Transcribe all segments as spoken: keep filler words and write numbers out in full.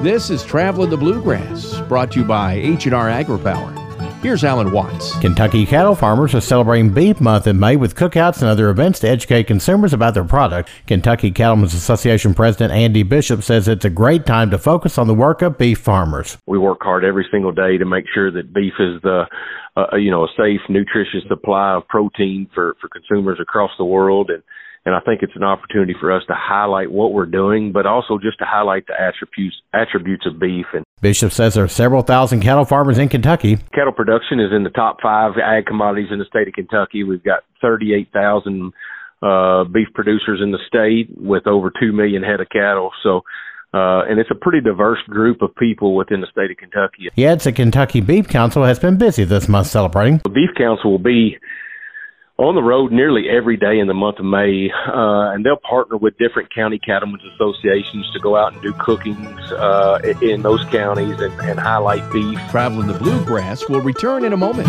This is Traveling the Bluegrass, brought to you by H and R AgriPower. Here's Alan Watts. Kentucky cattle farmers are celebrating Beef Month in May with cookouts and other events to educate consumers about their product. Kentucky Cattlemen's Association President Andy Bishop says it's a great time to focus on the work of beef farmers. We work hard every single day to make sure that beef is the, uh, you know, a safe, nutritious supply of protein for, for consumers across the world. And And I think it's an opportunity for us to highlight what we're doing, but also just to highlight the attributes attributes of beef. And Bishop says there are several thousand cattle farmers in Kentucky. Cattle production is in the top five ag commodities in the state of Kentucky. We've got thirty-eight thousand uh, beef producers in the state with over two million head of cattle. So, uh, and it's a pretty diverse group of people within the state of Kentucky. He adds the Kentucky Beef Council has been busy this month celebrating. The Beef Council will be on the road nearly every day in the month of May, uh, and they'll partner with different county cattlemen's associations to go out and do cookings uh, in those counties and, and highlight beef. Traveling the Bluegrass will return in a moment.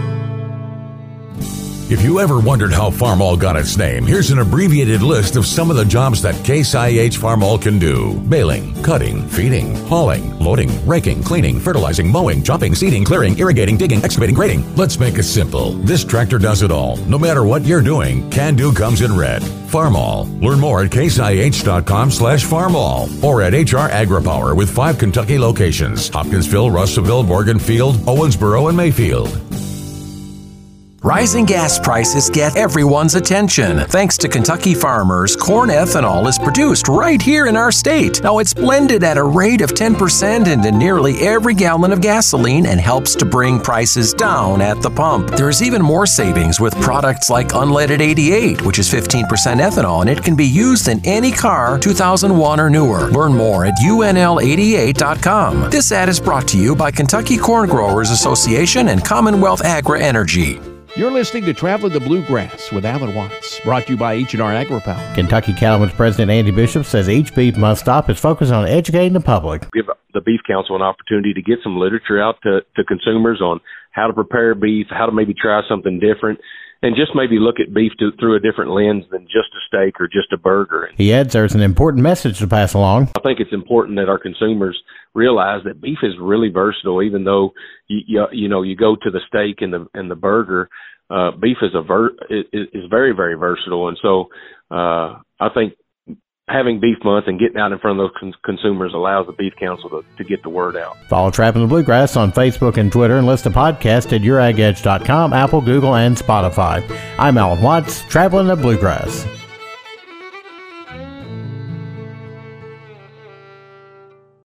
If you ever wondered how Farmall got its name, here's an abbreviated list of some of the jobs that Case I H Farmall can do. Baling, cutting, feeding, hauling, loading, raking, cleaning, fertilizing, mowing, chopping, seeding, clearing, irrigating, digging, excavating, grading. Let's make it simple. This tractor does it all. No matter what you're doing, Can Do comes in red. Farmall. Learn more at caseih.com slash farmall or at H R AgriPower with five Kentucky locations: Hopkinsville, Russellville, Morganfield, Owensboro, and Mayfield. Rising gas prices get everyone's attention. Thanks to Kentucky farmers, corn ethanol is produced right here in our state. Now it's blended at a rate of ten percent into nearly every gallon of gasoline and helps to bring prices down at the pump. There's even more savings with products like Unleaded eighty-eight, which is fifteen percent ethanol, and it can be used in any car two thousand one or newer. Learn more at U N L eighty-eight dot com. This ad is brought to you by Kentucky Corn Growers Association and Commonwealth Agra Energy. You're listening to Traveling the Bluegrass with Alan Watts, brought to you by H and R AgriPower. Kentucky Cattlemen's President Andy Bishop says each Beef Month stop is focused on educating the public. Give the Beef Council an opportunity to get some literature out to, to consumers on how to prepare beef, how to maybe try something different, and just maybe look at beef to, through a different lens than just a steak or just a burger. He adds there's an important message to pass along. I think it's important that our consumers realize that beef is really versatile. Even though you you, you know you go to the steak and the and the burger, uh, beef is a ver- is, is very very versatile. And so uh, I think having Beef Month and getting out in front of those con- consumers allows the Beef Council to, to get the word out. Follow Traveling the Bluegrass on Facebook and Twitter, and listen to podcasts at your ag edge dot com, Apple, Google, and Spotify. I'm Alan Watts, Traveling the Bluegrass.